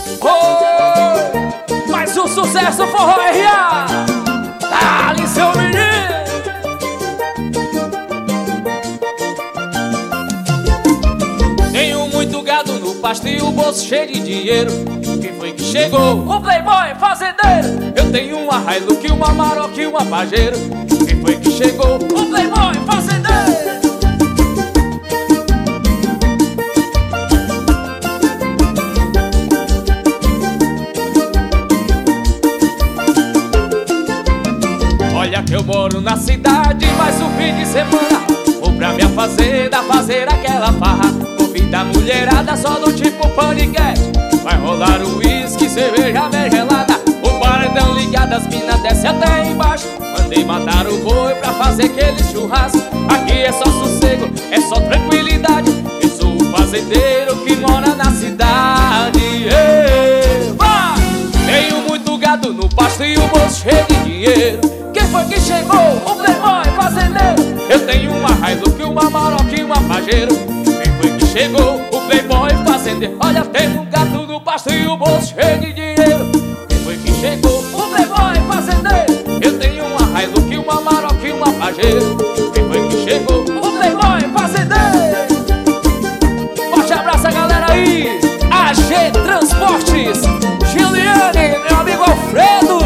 Oh, mais um sucesso Forró R.A. Dá-lhe seu menino. Tenho muito gado no pasto e o bolso cheio de dinheiro. Quem foi que chegou? O playboy fazendeiro. Eu tenho uma Hilux, uma Maroc e uma Pajero. Quem foi que chegou? O playboy fazendeiro. Olha que eu moro na cidade, mas o fim de semana vou pra minha fazenda fazer aquela farra. Convida a mulherada só do tipo paniquete. Vai rolar o uísque, cerveja bem gelada. O paredão ligado, as minas desce até embaixo. Mandei matar o boi pra fazer aquele churrasco. Aqui é só sossego, é só tranquilidade. Eu sou o fazendeiro que mora na cidade. Ei, vai! Tenho muito gado no pasto e o bolso cheio de dinheiro. Quem foi que chegou? O playboy fazendeiro. Eu tenho uma Hilux, uma Maroc e uma Pajero. Quem foi que chegou? O playboy fazendeiro. Olha, tem um gato no pasto e o bolso cheio de dinheiro. Quem foi que chegou? O playboy fazendeiro. Eu tenho uma Hilux, uma Maroc e uma Pajero. Quem foi que chegou? O playboy fazendeiro. Forte abraço a galera aí. AG Transportes, Giliane, meu amigo Alfredo.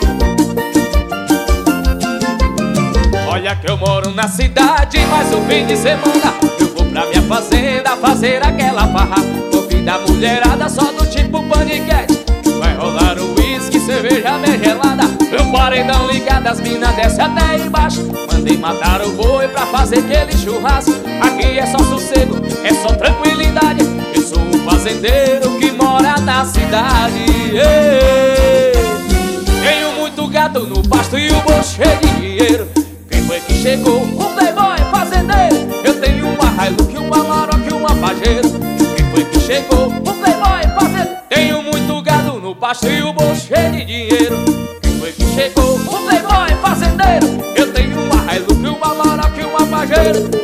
Olha que eu moro na cidade, mas o fim de semana eu vou pra minha fazenda fazer aquela farra. Convida a mulherada só do tipo paniquete. Vai rolar o uísque, cerveja bem gelada. Eu paredão ligado, as minas desce até embaixo. Mandei matar o boi pra fazer aquele churrasco. Aqui é só sossego, é só tranquilidade. Eu sou um fazendeiro que mora na cidade. Ei, tenho muito gado no pasto e o bolso cheio de dinheiro. Quem foi que chegou? O playboy fazendeiro. Eu tenho uma Hilux, uma Maroc e uma Pajero. Quem foi que chegou? O playboy fazendeiro. Tenho muito gado no pasto e o bolso cheio de dinheiro. Quem foi que chegou? O playboy fazendeiro. Eu tenho uma Hilux, uma Maroc e uma Pajero.